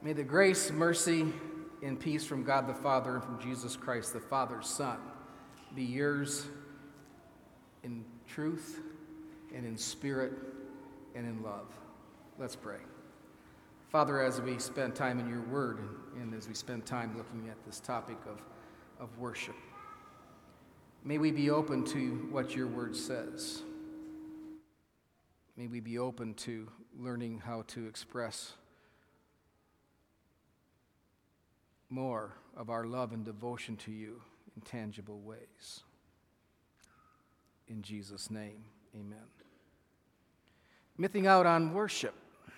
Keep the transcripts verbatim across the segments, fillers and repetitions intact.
May the grace, mercy, and peace from God the Father and from Jesus Christ, the Father's Son, be yours in truth and in spirit and in love. Let's pray. Father, as we spend time in your word and, and as we spend time looking at this topic of, of worship, may we be open to what your word says. May we be open to learning how to express more of our love and devotion to you in tangible ways. In Jesus' name, amen. Missing out on worship.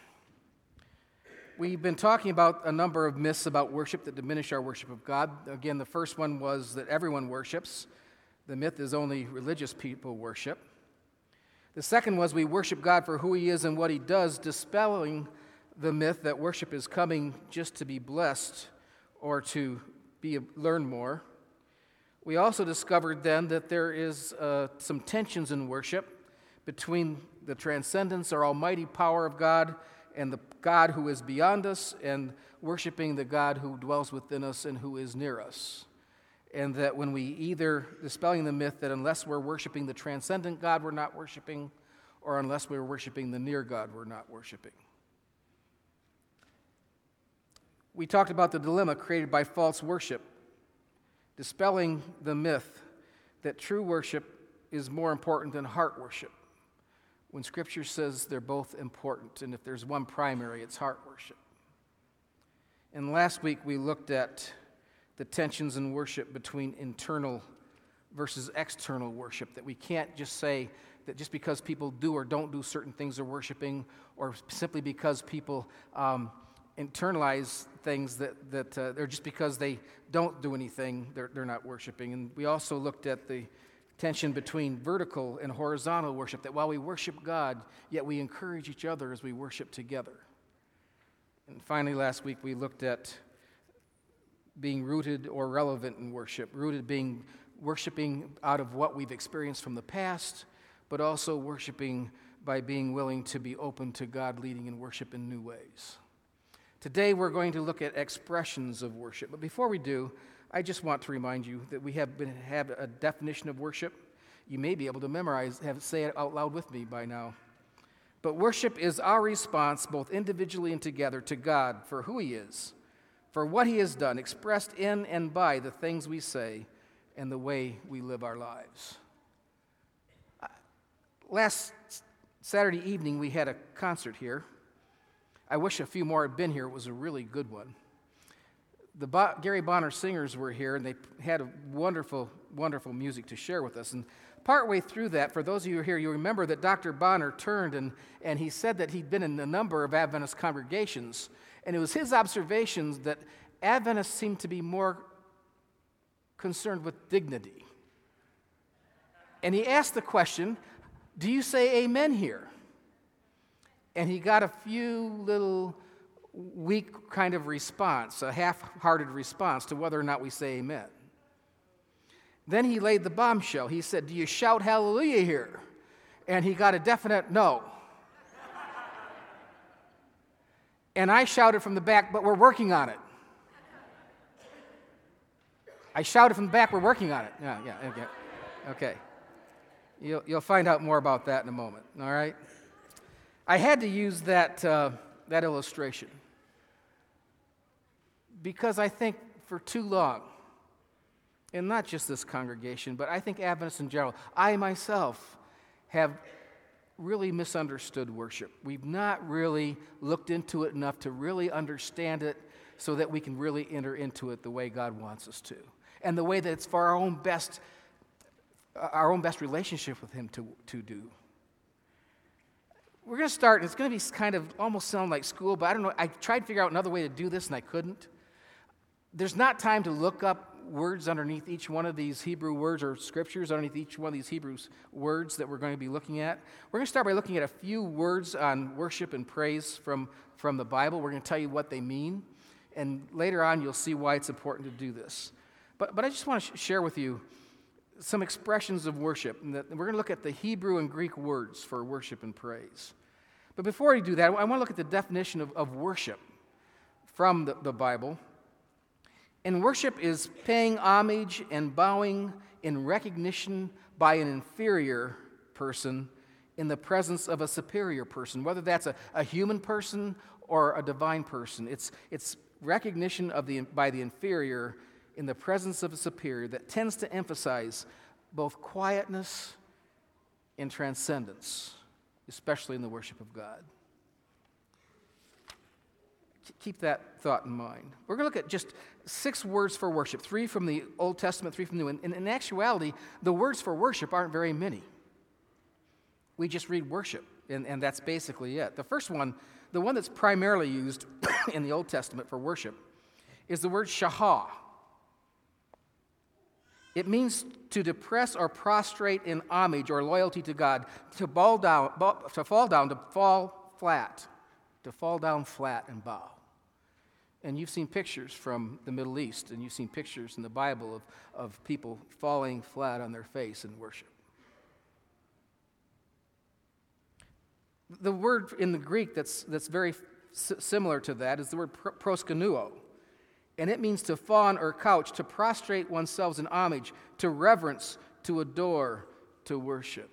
We've been talking about a number of myths about worship that diminish our worship of God. Again, the first one was that everyone worships. The myth is only religious people worship. The second was we worship God for who he is and what he does, dispelling the myth that worship is coming just to be blessed or to be learn more. We also discovered then that there is uh, some tensions in worship between the transcendence or almighty power of God and the God who is beyond us, and worshiping the God who dwells within us and who is near us. And that when we either, dispelling the myth that unless we're worshiping the transcendent God, we're not worshiping, or unless we're worshiping the near God, we're not worshiping. We talked about the dilemma created by false worship, dispelling the myth that true worship is more important than heart worship, when Scripture says they're both important, and if there's one primary, it's heart worship. And last week we looked at the tensions in worship between internal versus external worship, that we can't just say that just because people do or don't do certain things they're worshiping, or simply because people um, internalize things that, that uh, they're just because they don't do anything, they're, they're not worshiping. And we also looked at the tension between vertical and horizontal worship, that while we worship God, yet we encourage each other as we worship together. And finally, last week we looked at being rooted or relevant in worship, rooted being worshiping out of what we've experienced from the past, but also worshiping by being willing to be open to God leading in worship in new ways. Today we're going to look at expressions of worship. But before we do, I just want to remind you that we have been have a definition of worship. You may be able to memorize, have say it out loud with me by now. But worship is our response, both individually and together, to God for who he is, for what he has done, expressed in and by the things we say and the way we live our lives. Last Saturday evening, we had a concert here. I wish a few more had been here. It was a really good one. The Bo- Gary Bonner Singers were here, and they had a wonderful, wonderful music to share with us. And partway through that, for those of you who are here, you remember that Doctor Bonner turned and, and he said that he'd been in a number of Adventist congregations, and it was his observations that Adventists seemed to be more concerned with dignity. And he asked the question, do you say amen here? And he got a few little weak kind of response, a half-hearted response to whether or not we say amen. Then he laid the bombshell. He said, do you shout hallelujah here? And he got a definite no. And I shouted from the back, but we're working on it. I shouted from the back, we're working on it. Yeah, yeah, okay. Okay. You'll, you'll find out more about that in a moment, all right? I had to use that, uh, that illustration because I think for too long, and not just this congregation, but I think Adventists in general, I myself have really misunderstood worship. We've not really looked into it enough to really understand it so that we can really enter into it the way God wants us to, and the way that it's for our own best, our own best relationship with him to, to do. We're going to start, and it's going to be kind of almost sound like school, but I don't know. I tried to figure out another way to do this, and I couldn't. There's not time to look up words underneath each one of these Hebrew words or scriptures underneath each one of these Hebrew words that we're going to be looking at. We're going to start by looking at a few words on worship and praise from, from the Bible. We're going to tell you what they mean, and later on you'll see why it's important to do this. But, but I just want to sh- share with you some expressions of worship. And that we're going to look at the Hebrew and Greek words for worship and praise. But before we do that, I want to look at the definition of, of worship from the, the Bible. And worship is paying homage and bowing in recognition by an inferior person in the presence of a superior person, whether that's a, a human person or a divine person. It's, it's recognition of the, by the inferior in the presence of a superior that tends to emphasize both quietness and transcendence, especially in the worship of God. Keep that thought in mind. We're going to look at just six words for worship, three from the Old Testament, three from the New. And in actuality, the words for worship aren't very many. We just read worship, and, and that's basically it. The first one, the one that's primarily used in the Old Testament for worship, is the word shahah. It means to depress or prostrate in homage or loyalty to God, to fall down, to fall down, to fall flat, to fall down flat and bow. And you've seen pictures from the Middle East, and you've seen pictures in the Bible of, of people falling flat on their face in worship. The word in the Greek that's, that's very s- similar to that is the word pr- proskunuo. And it means to fawn or couch, to prostrate oneself in homage, to reverence, to adore, to worship.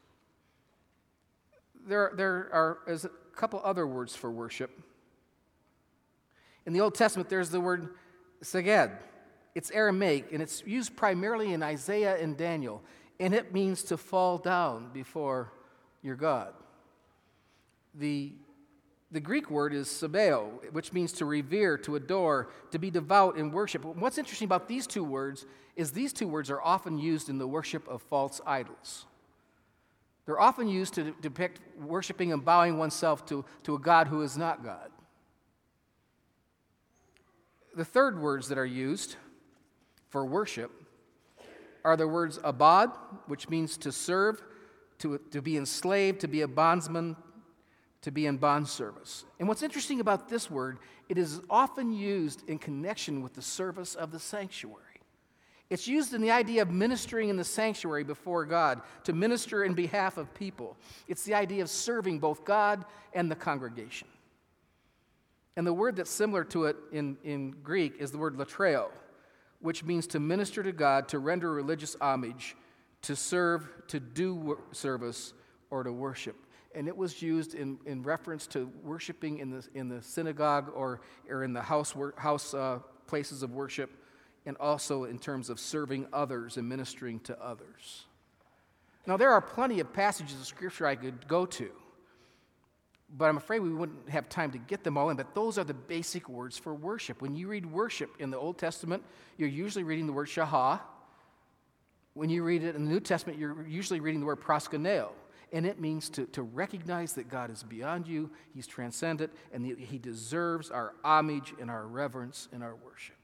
There, there are is a couple other words for worship. In the Old Testament, there's the word seged. It's Aramaic, and it's used primarily in Isaiah and Daniel, and it means to fall down before your God. The, the Greek word is sabeo, which means to revere, to adore, to be devout in worship. What's interesting about these two words is these two words are often used in the worship of false idols. They're often used to depict worshiping and bowing oneself to, to a God who is not God. The third words that are used for worship are the words abad, which means to serve, to, to be enslaved, to be a bondsman, to be in bond service. And what's interesting about this word, it is often used in connection with the service of the sanctuary. It's used in the idea of ministering in the sanctuary before God, to minister in behalf of people. It's the idea of serving both God and the congregation. And the word that's similar to it in, in Greek is the word latreo, which means to minister to God, to render religious homage, to serve, to do service, or to worship. And it was used in, in reference to worshiping in the, in the synagogue or, or in the house, house uh, places of worship, and also in terms of serving others and ministering to others. Now, there are plenty of passages of Scripture I could go to, but I'm afraid we wouldn't have time to get them all in. But those are the basic words for worship. When you read worship in the Old Testament, you're usually reading the word shahah. When you read it in the New Testament, you're usually reading the word proskuneo. And it means to, to recognize that God is beyond you, He's transcendent, and He deserves our homage and our reverence and our worship.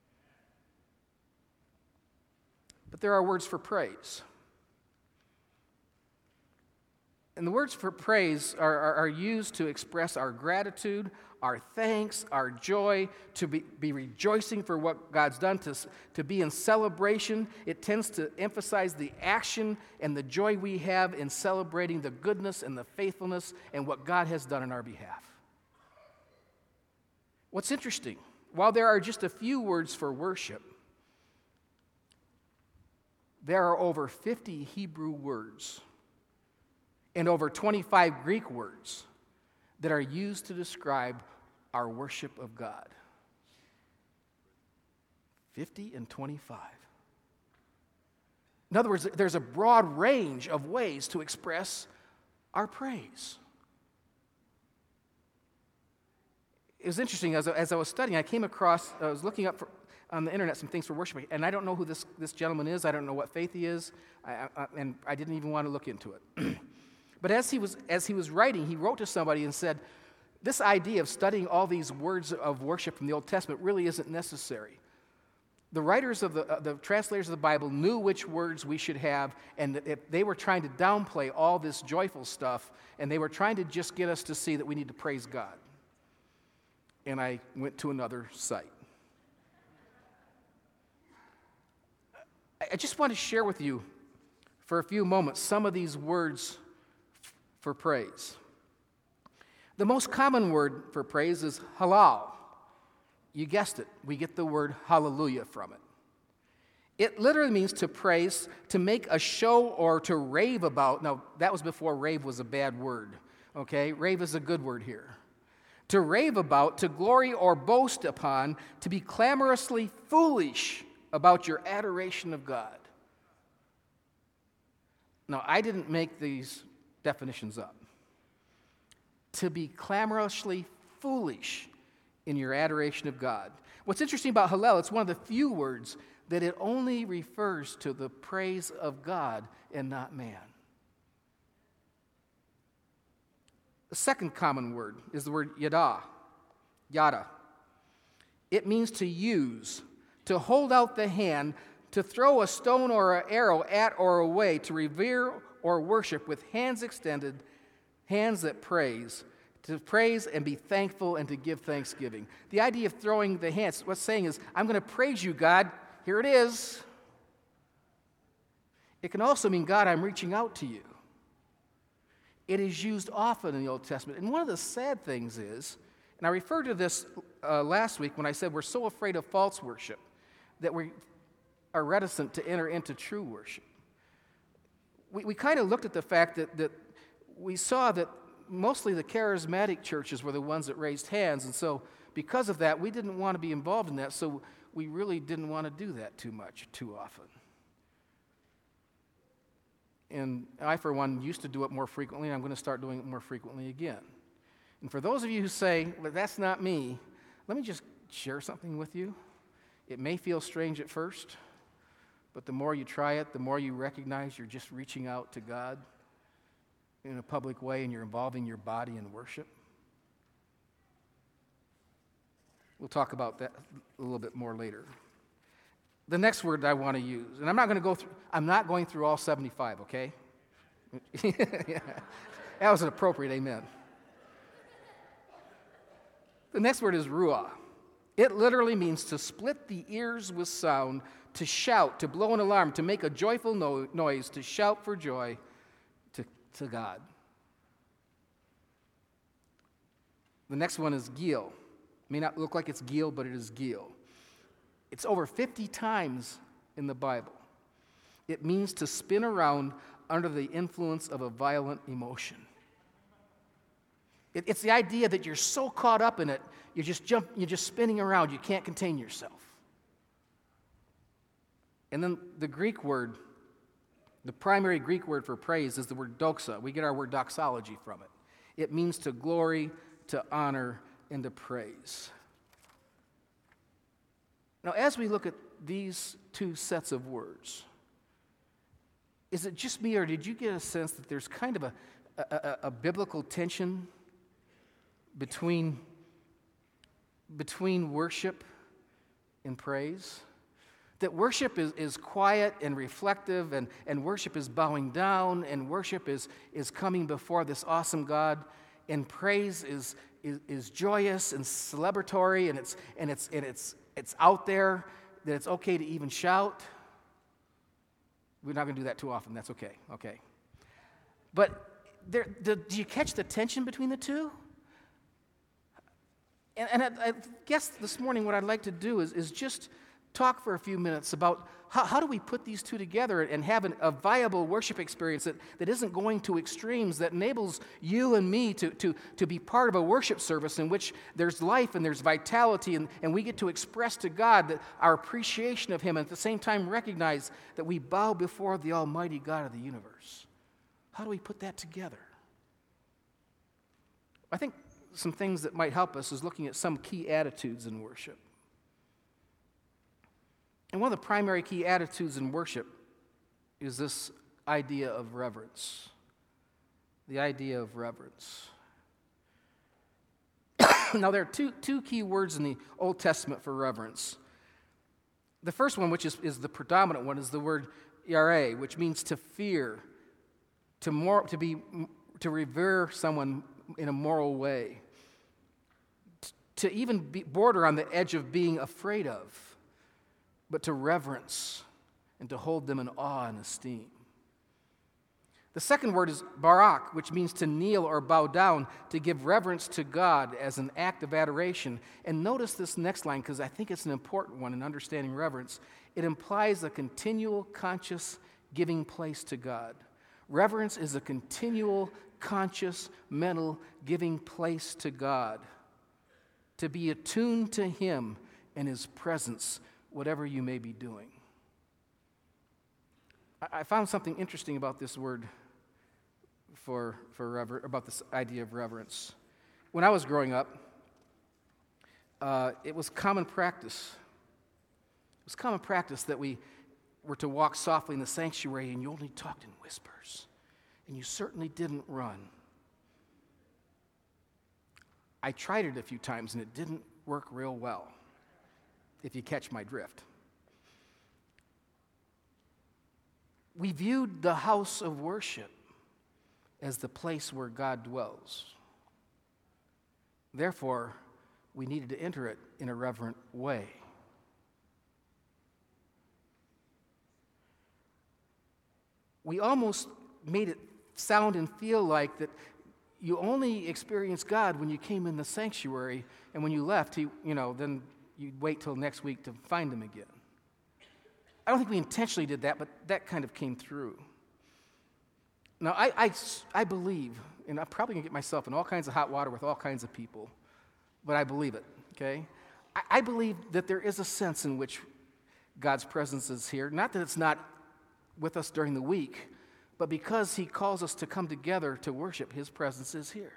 But there are words for praise. And the words for praise are, are, are used to express our gratitude, our thanks, our joy, to be, be rejoicing for what God's done, to, to be in celebration. It tends to emphasize the action and the joy we have in celebrating the goodness and the faithfulness and what God has done on our behalf. What's interesting, while there are just a few words for worship, there are over fifty Hebrew words and over twenty-five Greek words that are used to describe our worship of God. fifty and twenty-five. In other words, there's a broad range of ways to express our praise. It was interesting, as I, as I was studying, I came across, I was looking up for, on the internet some things for worship, and I don't know who this, this gentleman is, I don't know what faith he is, I, I, and I didn't even want to look into it. But as he was as he was writing, he wrote to somebody and said, this idea of studying all these words of worship from the Old Testament really isn't necessary. The writers of the, uh, the translators of the Bible knew which words we should have, and if they were trying to downplay all this joyful stuff, and they were trying to just get us to see that we need to praise God. And I went to another site. I just want to share with you for a few moments some of these words for praise. The most common word for praise is halal. You guessed it, we get the word hallelujah from it. It literally means to praise, to make a show or to rave about. Now, that was before rave was a bad word, okay? Rave is a good word here. To rave about, to glory or boast upon, to be clamorously foolish about your adoration of God. Now, I didn't make these definitions up. To be clamorously foolish in your adoration of God. What's interesting about Hallel, it's one of the few words that it only refers to the praise of God and not man. The second common word is the word yada, yada. It means to use, to hold out the hand, to throw a stone or an arrow at or away, to revere or worship with hands extended, hands that praise, to praise and be thankful and to give thanksgiving. The idea of throwing the hands, what's saying is, I'm going to praise you, God. Here it is. It can also mean, God, I'm reaching out to you. It is used often in the Old Testament. And one of the sad things is, and I referred to this uh, last week when I said we're so afraid of false worship that we are reticent to enter into true worship. We, we kind of looked at the fact that, that we saw that mostly the charismatic churches were the ones that raised hands, and so because of that, we didn't want to be involved in that, so we really didn't want to do that too much, too often. And I, for one, used to do it more frequently, and I'm going to start doing it more frequently again. And for those of you who say, well, that's not me, let me just share something with you. It may feel strange at first, but the more you try it, the more you recognize you're just reaching out to God in a public way, and you're involving your body in worship. We'll talk about that a little bit more later. The next word I want to use, and I'm not going to go through, I'm not going through all seventy-five, okay? Yeah. That was an appropriate amen. The next word is ruah. It literally means to split the ears with sound, to shout, to blow an alarm, to make a joyful no- noise, to shout for joy to, to God. The next one is gil. It may not look like it's gil, but it is gil. It's over fifty times in the Bible. It means to spin around under the influence of a violent emotion. It, it's the idea that you're so caught up in it, you're just jump, you're just spinning around, you can't contain yourself. And then the Greek word, the primary Greek word for praise is the word doxa. We get our word doxology from it. It means to glory, to honor, and to praise. Now, as we look at these two sets of words, is it just me, or did you get a sense that there's kind of a, a, a biblical tension between, between worship and praise? That worship is, is quiet and reflective, and, and worship is bowing down, and worship is, is coming before this awesome God, and praise is, is, is joyous and celebratory, and it's and it's and it's it's out there, that it's okay to even shout. We're not going to do that too often. That's okay. Okay. But there, the, do you catch the tension between the two? And, and I, I guess this morning what I'd like to do is, is just talk for a few minutes about how, how do we put these two together and have an, a viable worship experience that, that isn't going to extremes, that enables you and me to, to, to be part of a worship service in which there's life and there's vitality, and, and we get to express to God that our appreciation of Him, and at the same time recognize that we bow before the Almighty God of the universe. How do we put that together? I think some things that might help us is looking at some key attitudes in worship. And one of the primary key attitudes in worship is this idea of reverence. The idea of reverence. Now, there are two, two key words in the Old Testament for reverence. The first one, which is, is the predominant one, is the word yareh, which means to fear, to more, to be, to revere someone in a moral way, T- to even be, border on the edge of being afraid of, but to reverence and to hold them in awe and esteem. The second word is barak, which means to kneel or bow down, to give reverence to God as an act of adoration. And notice this next line, because I think it's an important one in understanding reverence. It implies a continual, conscious giving place to God. Reverence is a continual, conscious, mental giving place to God, to be attuned to Him and His presence, whatever you may be doing. I found something interesting about this word for, for rever- about this idea of reverence. When I was growing up, uh, it was common practice. It was common practice that we were to walk softly in the sanctuary, and you only talked in whispers, and you certainly didn't run. I tried it a few times, and it didn't work real well, if you catch my drift. We viewed the house of worship as the place where God dwells. Therefore, we needed to enter it in a reverent way. We almost made it sound and feel like that you only experienced God when you came in the sanctuary, and when you left, he, you know, then you'd wait till next week to find Him again. I don't think we intentionally did that, but that kind of came through. Now, I, I, I believe, and I'm probably going to get myself in all kinds of hot water with all kinds of people, but I believe it, okay? I, I believe that there is a sense in which God's presence is here. Not that it's not with us during the week, but because He calls us to come together to worship, His presence is here.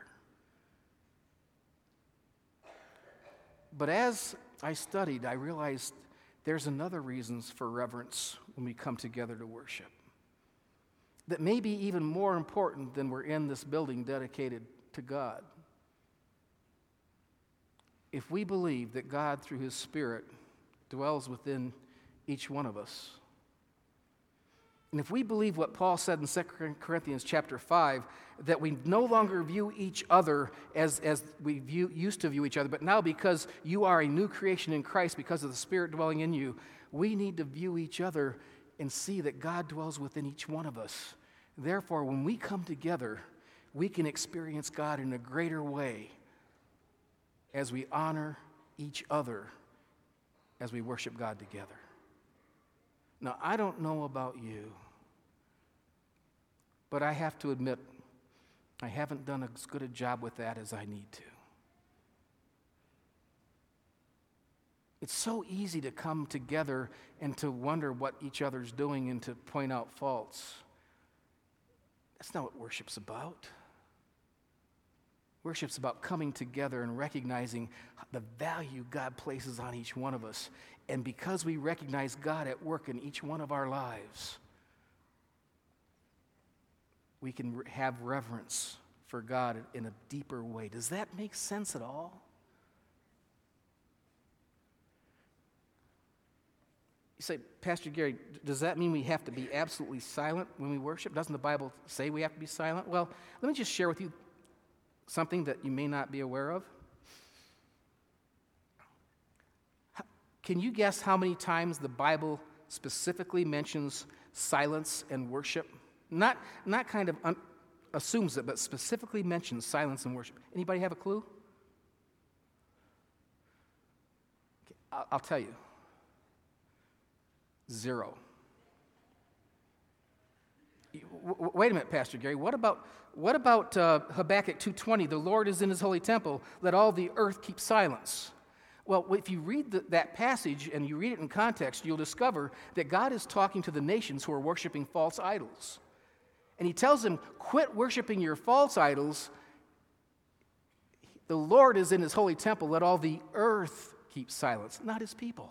But as I studied, I realized there's another reasons for reverence when we come together to worship that may be even more important than we're in this building dedicated to God. If we believe that God, through His Spirit, dwells within each one of us, and if we believe what Paul said in Second Corinthians chapter five, that we no longer view each other as, as we view, used to view each other, but now because you are a new creation in Christ, because of the Spirit dwelling in you, we need to view each other and see that God dwells within each one of us. Therefore, when we come together, we can experience God in a greater way as we honor each other as we worship God together. Now, I don't know about you, but I have to admit, I haven't done as good a job with that as I need to. It's so easy to come together and to wonder what each other's doing and to point out faults. That's not what worship's about. Worship's about coming together and recognizing the value God places on each one of us. And because we recognize God at work in each one of our lives, we can re- have reverence for God in a deeper way. Does that make sense at all? You say, Pastor Gary, does that mean we have to be absolutely silent when we worship? Doesn't the Bible say we have to be silent? Well, let me just share with you something that you may not be aware of. Can you guess how many times the Bible specifically mentions silence and worship? Not, not kind of un- assumes it, but specifically mentions silence and worship. Anybody have a clue? Okay, I'll, I'll tell you. Zero. W- wait a minute, Pastor Gary. What about what about uh, Habakkuk two twenty? The Lord is in His holy temple. Let all the earth keep silence. Well, if you read the, that passage and you read it in context, you'll discover that God is talking to the nations who are worshiping false idols. And He tells them, quit worshiping your false idols. The Lord is in His holy temple. Let all the earth keep silence, not His people.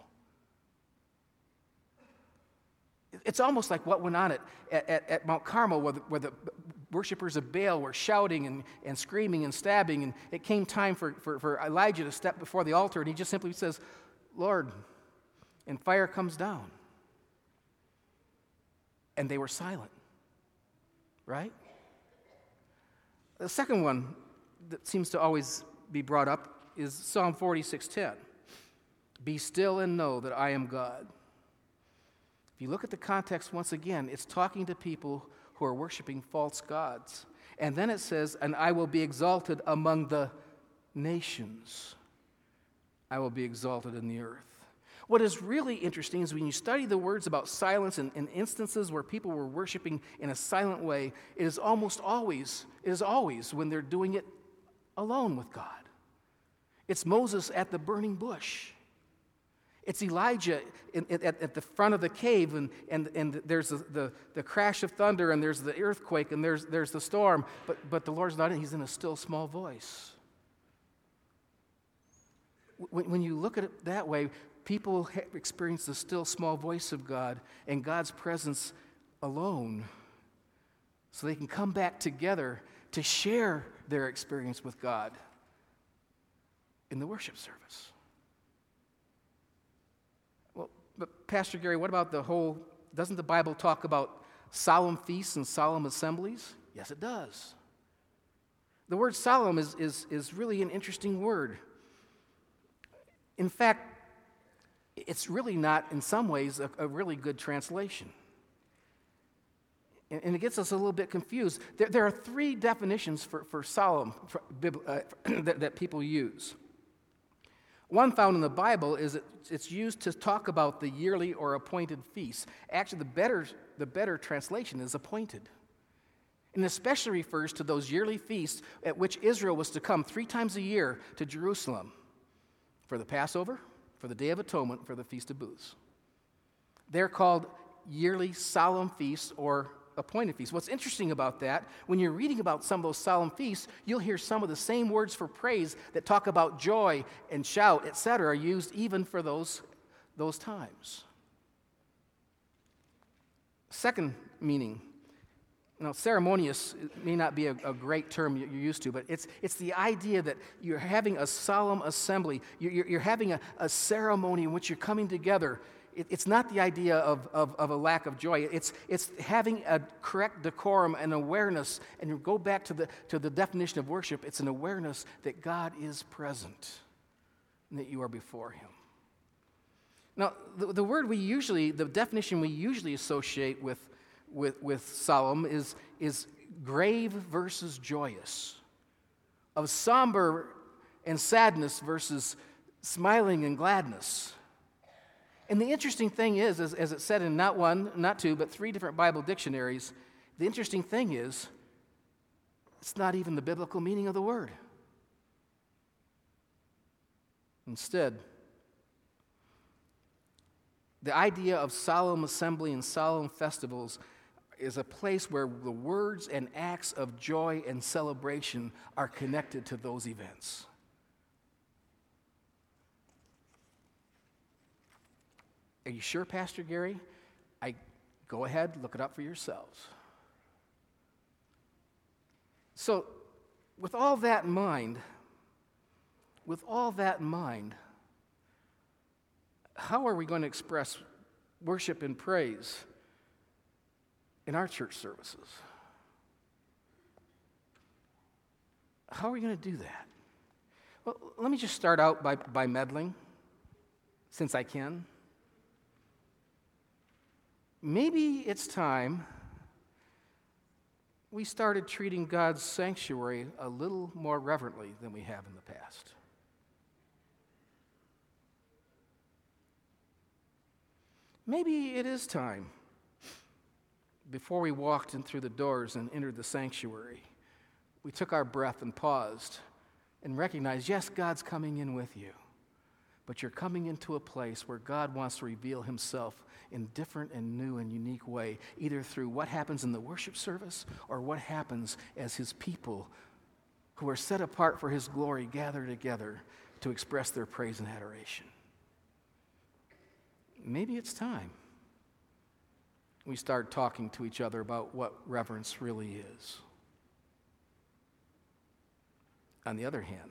It's almost like what went on at, at, at Mount Carmel, where the, where the worshipers of Baal were shouting and, and screaming and stabbing, and it came time for, for, for Elijah to step before the altar, and he just simply says, Lord, and fire comes down. And they were silent, right? The second one that seems to always be brought up is Psalm forty-six ten. Be still and know that I am God. If you look at the context once again, it's talking to people who are worshiping false gods. And then it says, and I will be exalted among the nations. I will be exalted in the earth. What is really interesting is when you study the words about silence and, and instances where people were worshiping in a silent way, it is almost always, it is always when they're doing it alone with God. It's Moses at the burning bush. It's Elijah in, at, at the front of the cave, and, and, and there's the, the, the crash of thunder, and there's the earthquake, and there's, there's the storm, but, but the Lord's not in, he's in a still small voice. When, when you look at it that way, people have experienced the still small voice of God and God's presence alone, so they can come back together to share their experience with God in the worship service. Well, but Pastor Gary, what about the whole, doesn't the Bible talk about solemn feasts and solemn assemblies? Yes, it does. The word solemn is, is, is really an interesting word. In fact, it's really not, in some ways, a, a really good translation. And, and it gets us a little bit confused. There, there are three definitions for, for solemn for, uh, that, that people use. One found in the Bible is that it's used to talk about the yearly or appointed feasts. Actually, the better, the better translation is appointed. And especially refers to those yearly feasts at which Israel was to come three times a year to Jerusalem for the Passover, for the Day of Atonement, for the Feast of Booths. They're called yearly solemn feasts or appointed feasts. What's interesting about that, when you're reading about some of those solemn feasts, you'll hear some of the same words for praise that talk about joy and shout, et cetera, are used even for those, those times. Second meaning, now ceremonious may not be a, a great term you're used to, but it's, it's the idea that you're having a solemn assembly, you're, you're, you're having a, a ceremony in which you're coming together. It's not the idea of, of, of a lack of joy. It's, it's having a correct decorum and awareness. And you go back to the, to the definition of worship. It's an awareness that God is present and that you are before him. Now, the, the word we usually, the definition we usually associate with, with, with solemn is, is grave versus joyous, of somber and sadness versus smiling and gladness. And the interesting thing is, as, as it said in not one, not two, but three different Bible dictionaries, the interesting thing is, it's not even the biblical meaning of the word. Instead, the idea of solemn assembly and solemn festivals is a place where the words and acts of joy and celebration are connected to those events. Are you sure, Pastor Gary? I go ahead, look it up for yourselves. So, with all that in mind, with all that in mind, how are we going to express worship and praise in our church services? How are we going to do that? Well, let me just start out by, by meddling, since I can. Maybe it's time we started treating God's sanctuary a little more reverently than we have in the past. Maybe it is time, before we walked in through the doors and entered the sanctuary, we took our breath and paused and recognized, yes, God's coming in with you, but you're coming into a place where God wants to reveal himself in different and new and unique way, either through what happens in the worship service or what happens as his people who are set apart for his glory gather together to express their praise and adoration. Maybe it's time we start talking to each other about what reverence really is. On the other hand,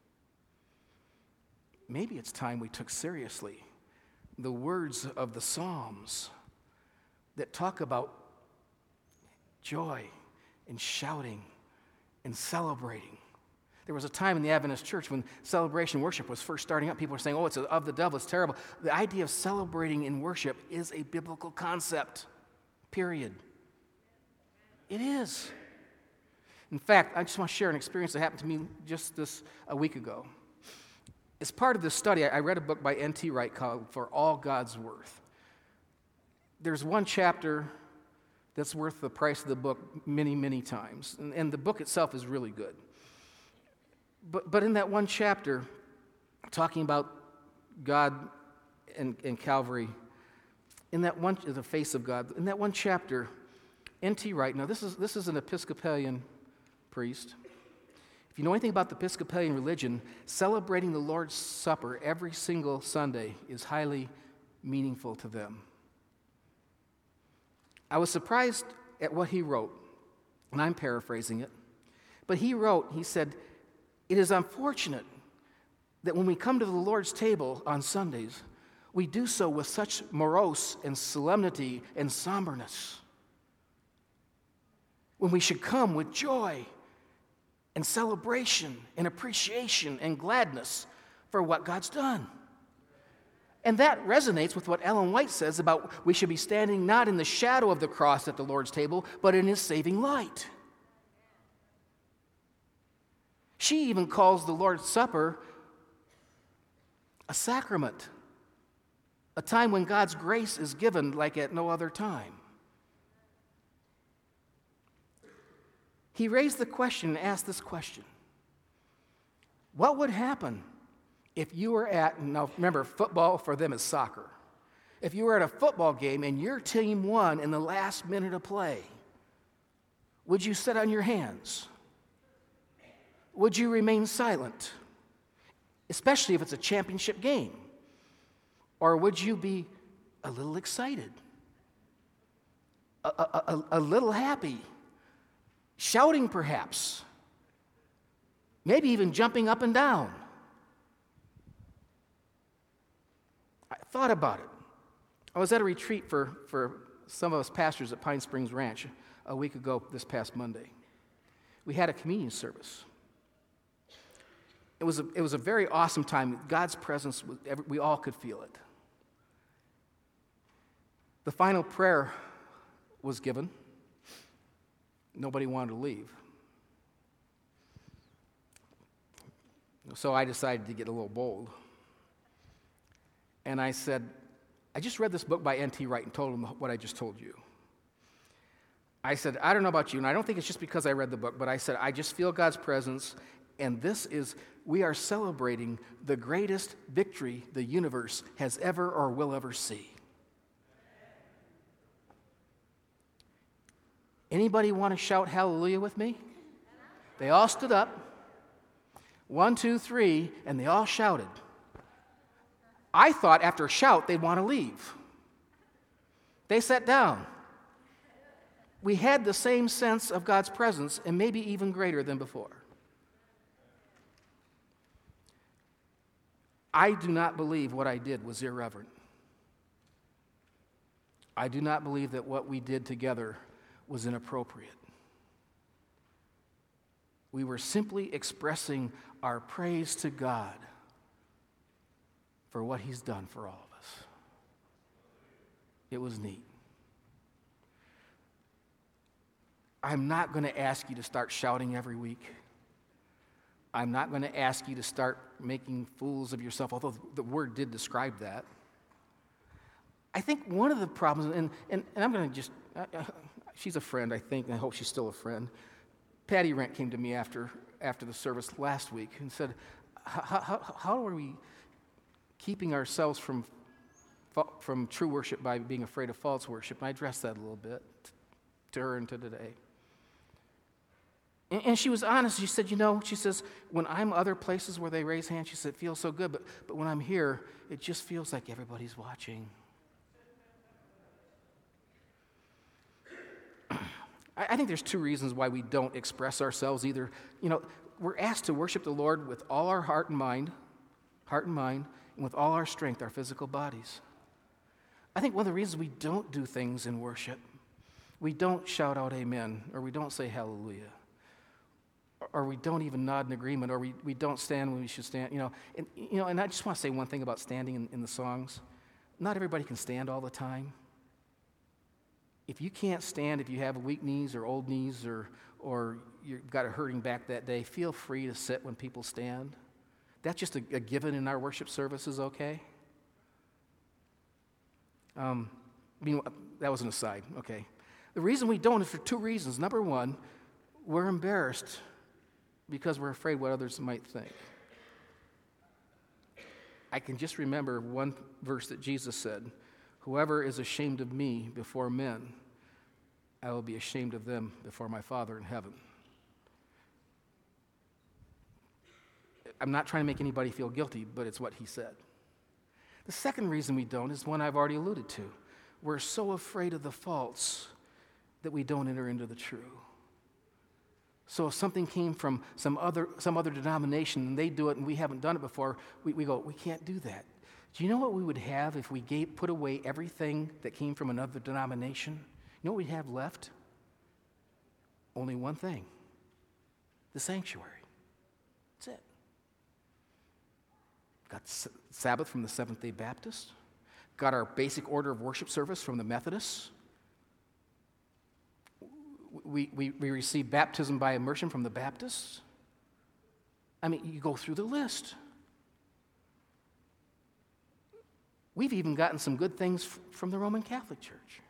maybe it's time we took seriously the words of the Psalms that talk about joy and shouting and celebrating. There was a time in the Adventist church when celebration worship was first starting up. People were saying, oh, it's of the devil, it's terrible. The idea of celebrating in worship is a biblical concept, period. It is. In fact, I just want to share an experience that happened to me just this a week ago. As part of this study, I read a book by N T Wright called For All God's Worth. There's one chapter that's worth the price of the book many, many times. And, and the book itself is really good. But, but in that one chapter, talking about God and, and Calvary, in that one, the face of God, in that one chapter, N T Wright, now this is, this is an Episcopalian priest. If you know anything about the Episcopalian religion, celebrating the Lord's Supper every single Sunday is highly meaningful to them. I was surprised at what he wrote, and I'm paraphrasing it, but he wrote, he said, "It is unfortunate that when we come to the Lord's table on Sundays, we do so with such morose and solemnity and somberness, when we should come with joy and celebration and appreciation and gladness for what God's done." And that resonates with what Ellen White says about we should be standing not in the shadow of the cross at the Lord's table, but in his saving light. She even calls the Lord's Supper a sacrament, a time when God's grace is given like at no other time. He raised the question and asked this question: what would happen if you were at, now remember, football for them is soccer. If you were at a football game and your team won in the last minute of play, would you sit on your hands? Would you remain silent? Especially if it's a championship game. Or would you be a little excited? A, a, a, a little happy? Shouting perhaps? Maybe even jumping up and down? I thought about it. I was at a retreat for, for some of us pastors at Pine Springs Ranch a week ago this past Monday. We had a communion service. It was a, it was a very awesome time. God's presence, was, we all could feel it. The final prayer was given. Nobody wanted to leave. So I decided to get a little bold. And I said, I just read this book by N T Wright and told him what I just told you. I said, I don't know about you, and I don't think it's just because I read the book, but I said, I just feel God's presence, and this is, we are celebrating the greatest victory the universe has ever or will ever see. Anybody want to shout hallelujah with me? They all stood up. One, two, three, and they all shouted. I thought after a shout they'd want to leave. They sat down. We had the same sense of God's presence, and maybe even greater than before. I do not believe what I did was irreverent. I do not believe that what we did together was inappropriate. We were simply expressing our praise to God for what he's done for all of us. It was neat. I'm not going to ask you to start shouting every week. I'm not going to ask you to start making fools of yourself, although the word did describe that. I think one of the problems, and, and, and I'm going to just, uh, uh, she's a friend, I think, and I hope she's still a friend. Patty Rent came to me after, after the service last week and said, how, how, how are we keeping ourselves from, from true worship by being afraid of false worship? And I addressed that a little bit to her and to today. And, and she was honest. She said, you know, she says, when I'm other places where they raise hands, she said, it feels so good, but, but when I'm here, it just feels like everybody's watching. I, I think there's two reasons why we don't express ourselves either. You know, we're asked to worship the Lord with all our heart and mind, heart and mind, and with all our strength, our physical bodies. I think one of the reasons we don't do things in worship, we don't shout out amen, or we don't say hallelujah, or we don't even nod in agreement, or we, we don't stand when we should stand, you know. And, you know, and I just want to say one thing about standing in, in the songs. Not everybody can stand all the time. if you can't stand, if you have weak knees or old knees or, or you've got a hurting back that day, feel free to sit when people stand. That's just a, a given in our worship services, okay? Um, I mean, that was an aside, okay. The reason we don't is for two reasons. Number one, we're embarrassed because we're afraid what others might think. I can just remember one verse that Jesus said, "Whoever is ashamed of me before men, I will be ashamed of them before my Father in heaven." I'm not trying to make anybody feel guilty, but it's what he said. The second reason we don't is one I've already alluded to. We're so afraid of the false that we don't enter into the true. So if something came from some other some other denomination and they do it and we haven't done it before, we, we go, we can't do that. Do you know what we would have if we gave, put away everything that came from another denomination? You know what we'd have left? Only one thing: the sanctuary. That's it. Got Sabbath from the Seventh-day Baptist. Got our basic order of worship service from the Methodists. We, we, we receive baptism by immersion from the Baptists. I mean, you go through the list. We've even gotten some good things f- from the Roman Catholic Church.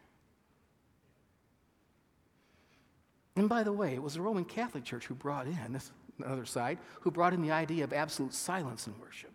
And by the way, it was the Roman Catholic Church who brought in, this is the other side, who brought in the idea of absolute silence in worship.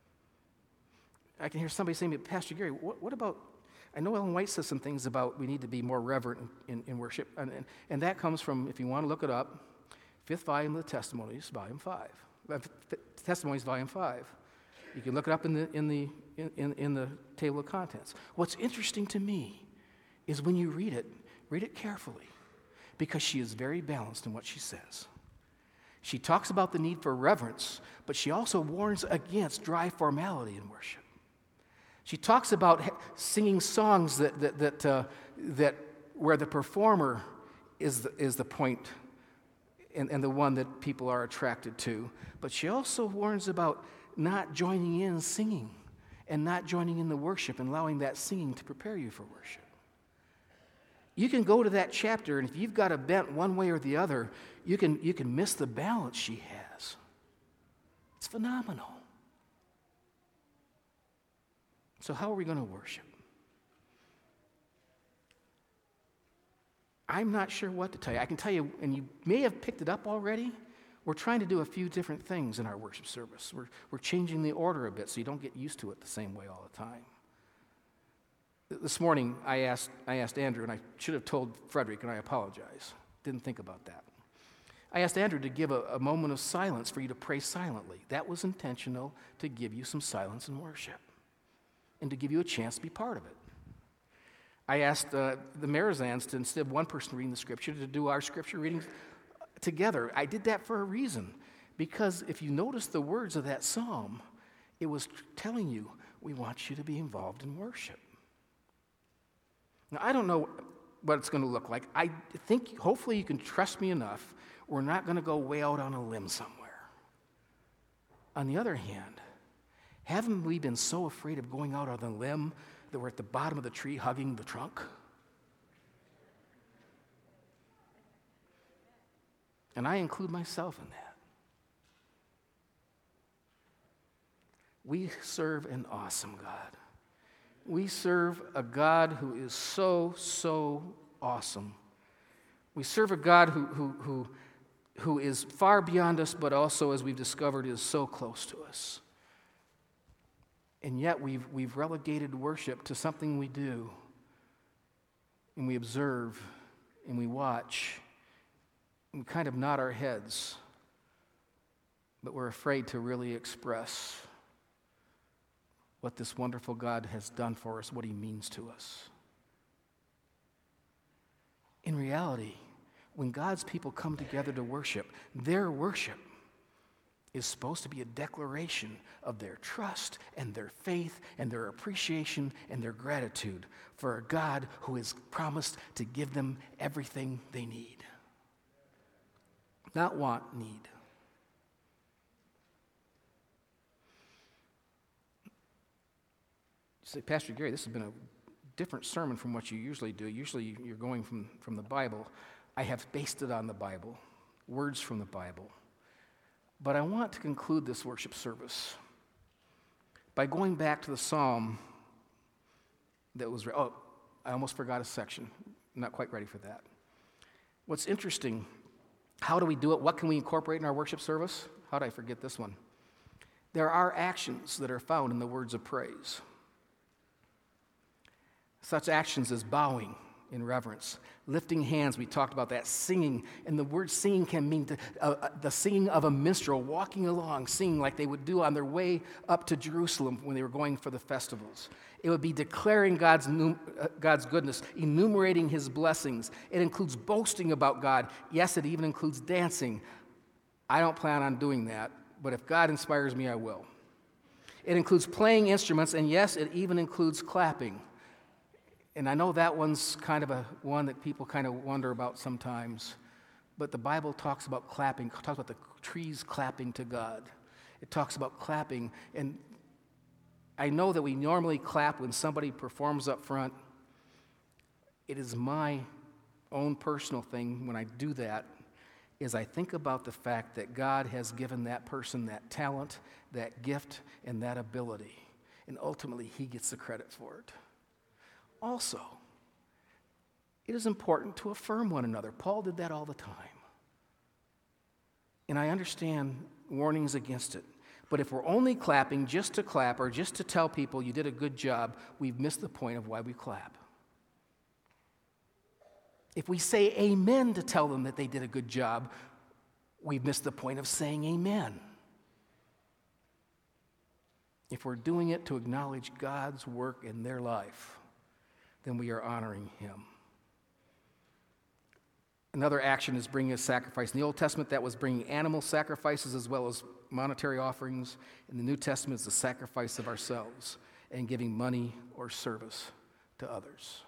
I can hear somebody saying to me, "Pastor Gary, what, what about, I know Ellen White says some things about we need to be more reverent in, in, in worship," and, and, and that comes from, if you want to look it up, fifth volume of the Testimonies, volume five. Uh, Testimonies, volume five. You can look it up in the, in, the, in, in the table of contents. What's interesting to me is when you read it, read it carefully, because she is very balanced in what she says. She talks about the need for reverence, but she also warns against dry formality in worship. She talks about singing songs that that that, uh, that where the performer is the, is the point and, and the one that people are attracted to. But she also warns about not joining in singing and not joining in the worship and allowing that singing to prepare you for worship. You can go to that chapter, and if you've got a bent one way or the other, you can you can miss the balance she has. It's phenomenal. So how are we going to worship? I'm not sure what to tell you. I can tell you, and you may have picked it up already, we're trying to do a few different things in our worship service. We're, we're changing the order a bit so you don't get used to it the same way all the time. This morning, I asked, I asked Andrew, and I should have told Frederick, and I apologize. Didn't think about that. I asked Andrew to give a, a moment of silence for you to pray silently. That was intentional, to give you some silence in worship and to give you a chance to be part of it. I asked uh, the Marizans to, instead of one person reading the scripture, to do our scripture reading together. I did that for a reason, because if you notice the words of that psalm, it was telling you, we want you to be involved in worship. Now, I don't know what it's going to look like. I think, hopefully you can trust me enough, we're not going to go way out on a limb somewhere. On the other hand, haven't we been so afraid of going out on the limb that we're at the bottom of the tree hugging the trunk? And I include myself in that. We serve an awesome God. We serve a God who is so, so awesome. We serve a God who, who, who, who is far beyond us, but also, as we've discovered, is so close to us. And yet we've, we've relegated worship to something we do, and we observe, and we watch, and we kind of nod our heads, but we're afraid to really express what this wonderful God has done for us, what he means to us. In reality, when God's people come together to worship, their worship is supposed to be a declaration of their trust and their faith and their appreciation and their gratitude for a God who has promised to give them everything they need. Not want, need. You say, Pastor Gary, this has been a different sermon from what you usually do. Usually you're going from, from the Bible. I have based it on the Bible, words from the Bible. But I want to conclude this worship service by going back to the psalm that was, oh, I almost forgot a section. I'm not quite ready for that. What's interesting, how do we do it? What can we incorporate in our worship service? How did I forget this one? There are actions that are found in the words of praise. Such actions as bowing in reverence, lifting hands, we talked about that, singing, and the word singing can mean to, uh, the singing of a minstrel, walking along, singing like they would do on their way up to Jerusalem when they were going for the festivals. It would be declaring God's, uh, God's goodness, enumerating his blessings. It includes boasting about God. Yes, it even includes dancing. I don't plan on doing that, but if God inspires me, I will. It includes playing instruments, and yes, it even includes clapping. And I know that one's kind of a one that people kind of wonder about sometimes, but the Bible talks about clapping, talks about the trees clapping to God. It talks about clapping, and I know that we normally clap when somebody performs up front. It is my own personal thing when I do that, is I think about the fact that God has given that person that talent, that gift, and that ability, and ultimately he gets the credit for it. Also, it is important to affirm one another. Paul did that all the time. And I understand warnings against it. But if we're only clapping just to clap or just to tell people you did a good job, we've missed the point of why we clap. If we say amen to tell them that they did a good job, we've missed the point of saying amen. If we're doing it to acknowledge God's work in their life, then we are honoring him. Another action is bringing a sacrifice. In the Old Testament, that was bringing animal sacrifices as well as monetary offerings. In the New Testament, it's the sacrifice of ourselves and giving money or service to others.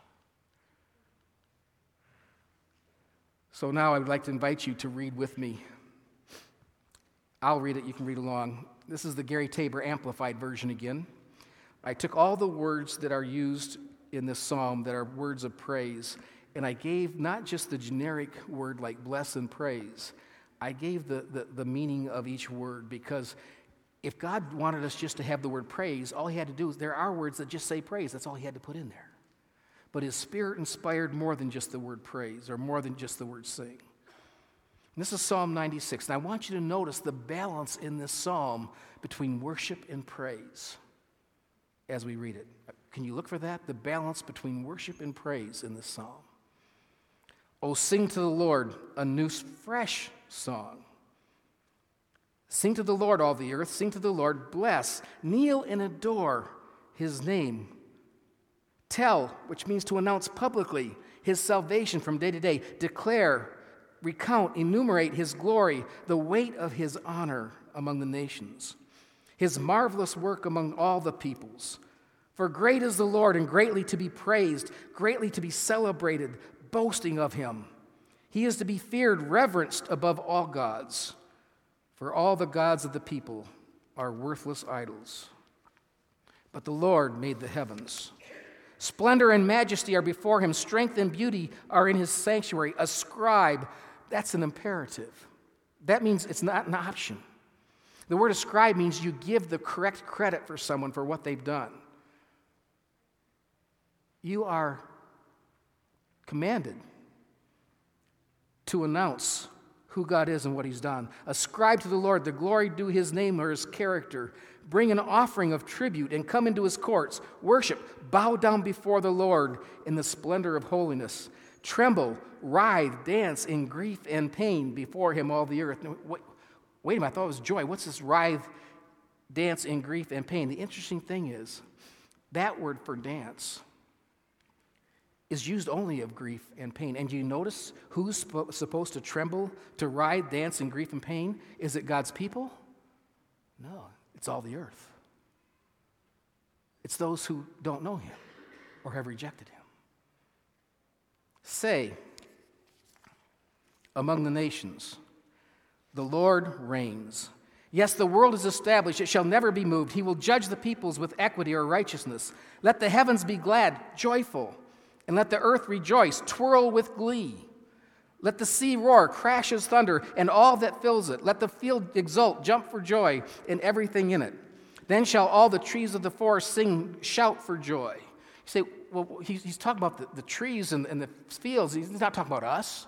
So now I would like to invite you to read with me. I'll read it, you can read along. This is the Gary Tabor Amplified version again. I took all the words that are used in this psalm that are words of praise, and I gave not just the generic word like bless and praise, I gave the, the, the meaning of each word, because if God wanted us just to have the word praise, all he had to do is, there are words that just say praise, that's all he had to put in there. But his Spirit inspired more than just the word praise, or more than just the word sing. And this is Psalm ninety-six, and I want you to notice the balance in this psalm between worship and praise as we read it. Can you look for that? The balance between worship and praise in this psalm. Oh, sing to the Lord a new, fresh song. Sing to the Lord, all the earth. Sing to the Lord. Bless. Kneel and adore his name. Tell, which means to announce publicly his salvation from day to day. Declare, recount, enumerate his glory, the weight of his honor among the nations, his marvelous work among all the peoples. For great is the Lord, and greatly to be praised, greatly to be celebrated, boasting of him. He is to be feared, reverenced above all gods. For all the gods of the people are worthless idols. But the Lord made the heavens. Splendor and majesty are before him. Strength and beauty are in his sanctuary. Ascribe, that's an imperative. That means it's not an option. The word ascribe means you give the correct credit for someone for what they've done. You are commanded to announce who God is and what he's done. Ascribe to the Lord the glory due his name or his character. Bring an offering of tribute and come into his courts. Worship, bow down before the Lord in the splendor of holiness. Tremble, writhe, dance in grief and pain before him, all the earth. No, wait, wait a minute, I thought it was joy. What's this writhe, dance in grief and pain? The interesting thing is, that word for dance is used only of grief and pain. And do you notice who's sp- supposed to tremble, to writhe, dance in grief and pain? Is it God's people? No, it's all the earth. It's those who don't know him or have rejected him. Say among the nations, the Lord reigns. Yes, the world is established, it shall never be moved. He will judge the peoples with equity or righteousness. Let the heavens be glad, joyful, and let the earth rejoice, twirl with glee. Let the sea roar, crash as thunder, and all that fills it. Let the field exult, jump for joy, and everything in it. Then shall all the trees of the forest sing, shout for joy. You say, well, he's, he's talking about the, the trees and, and the fields. He's not talking about us.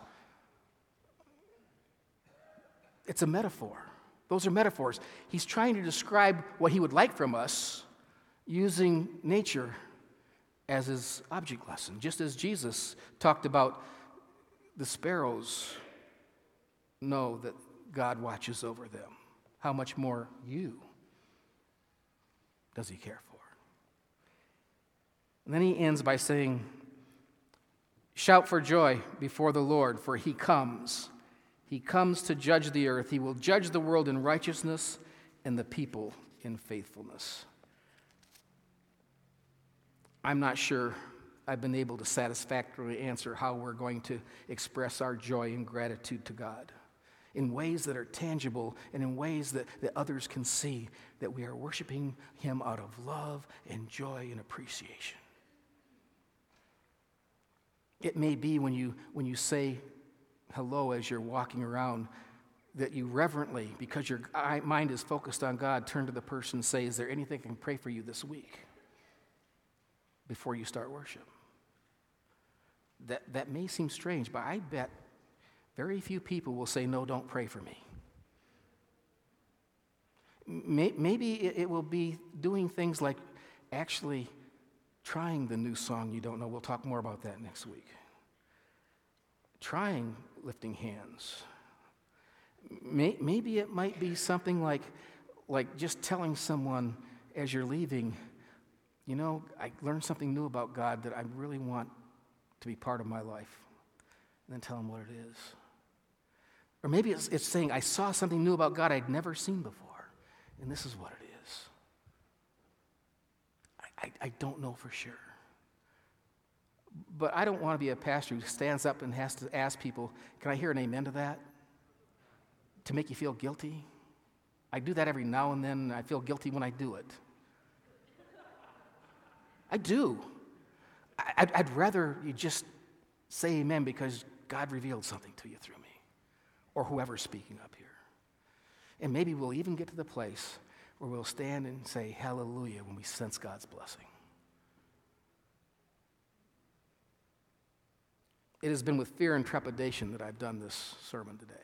It's a metaphor. Those are metaphors. He's trying to describe what he would like from us using nature as his object lesson. Just as Jesus talked about the sparrows know that God watches over them, how much more you does he care for? And then he ends by saying, shout for joy before the Lord, for he comes. He comes to judge the earth. He will judge the world in righteousness and the people in faithfulness. I'm not sure I've been able to satisfactorily answer how we're going to express our joy and gratitude to God in ways that are tangible and in ways that, that others can see that we are worshiping him out of love and joy and appreciation. It may be when you, when you say hello as you're walking around that you reverently, because your mind is focused on God, turn to the person and say, is there anything I can pray for you this week before you start worship? That, that may seem strange, but I bet very few people will say, no, don't pray for me. Maybe it will be doing things like actually trying the new song you don't know. We'll talk more about that next week. Trying lifting hands. Maybe it might be something like, like just telling someone as you're leaving, you know, I learned something new about God that I really want to be part of my life. And then tell them what it is. Or maybe it's, it's saying, I saw something new about God I'd never seen before, and this is what it is. I, I, I don't know for sure. But I don't want to be a pastor who stands up and has to ask people, can I hear an amen to that? To make you feel guilty? I do that every now and then, and I feel guilty when I do it. I do. I'd, I'd rather you just say amen because God revealed something to you through me, or whoever's speaking up here. And maybe we'll even get to the place where we'll stand and say hallelujah when we sense God's blessing. It has been with fear and trepidation that I've done this sermon today.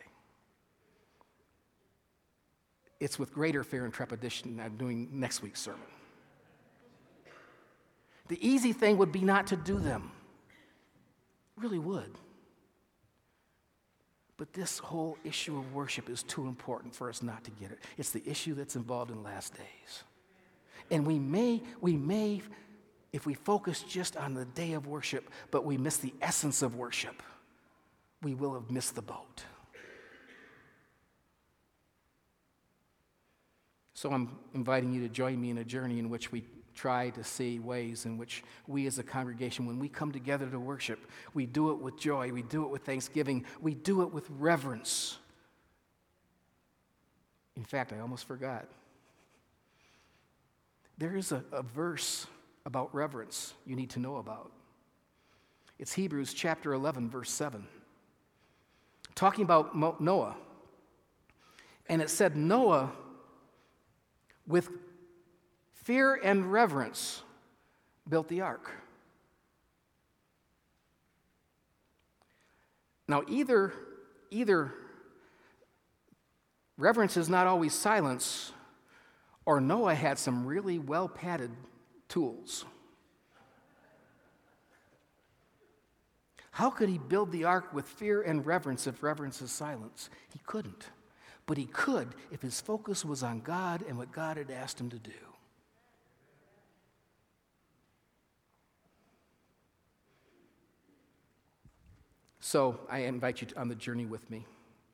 It's with greater fear and trepidation I'm doing next week's sermon. The easy thing would be not to do them. It really would. But this whole issue of worship is too important for us not to get it. It's the issue that's involved in the last days. And we may, we may, if we focus just on the day of worship, but we miss the essence of worship, we will have missed the boat. So I'm inviting you to join me in a journey in which we try to see ways in which we as a congregation, when we come together to worship, we do it with joy, we do it with thanksgiving, we do it with reverence. In fact, I almost forgot. There is a, a verse about reverence you need to know about. It's Hebrews chapter eleven, verse seven. Talking about Mo- Noah. And it said, Noah, with fear and reverence, built the ark. Now, either, either reverence is not always silence, or Noah had some really well-padded tools. How could he build the ark with fear and reverence if reverence is silence? He couldn't. But he could if his focus was on God and what God had asked him to do. So I invite you on the journey with me.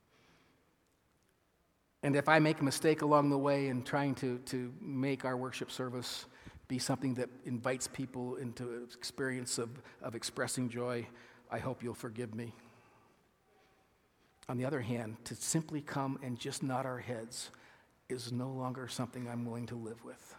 And if I make a mistake along the way in trying to, to make our worship service be something that invites people into an experience of, of expressing joy, I hope you'll forgive me. On the other hand, to simply come and just nod our heads is no longer something I'm willing to live with.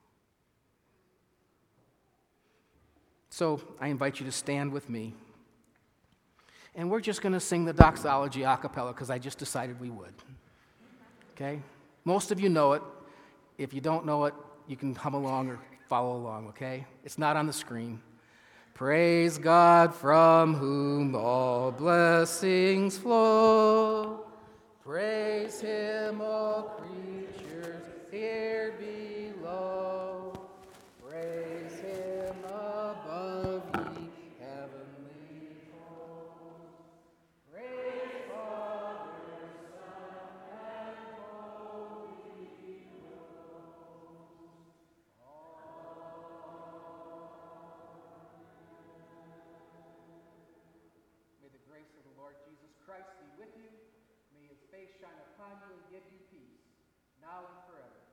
So I invite you to stand with me. And we're just going to sing the doxology a cappella because I just decided we would. Okay? Most of you know it. If you don't know it, you can hum along or follow along, okay? It's not on the screen. Praise God from whom all blessings flow. Praise him, all creatures here below. Praise him above ye heavenly hosts. Praise Father, Son, and Holy Ghost. May the grace of the Lord Jesus Christ be with you. May his face shine upon you and give you peace, now and forever.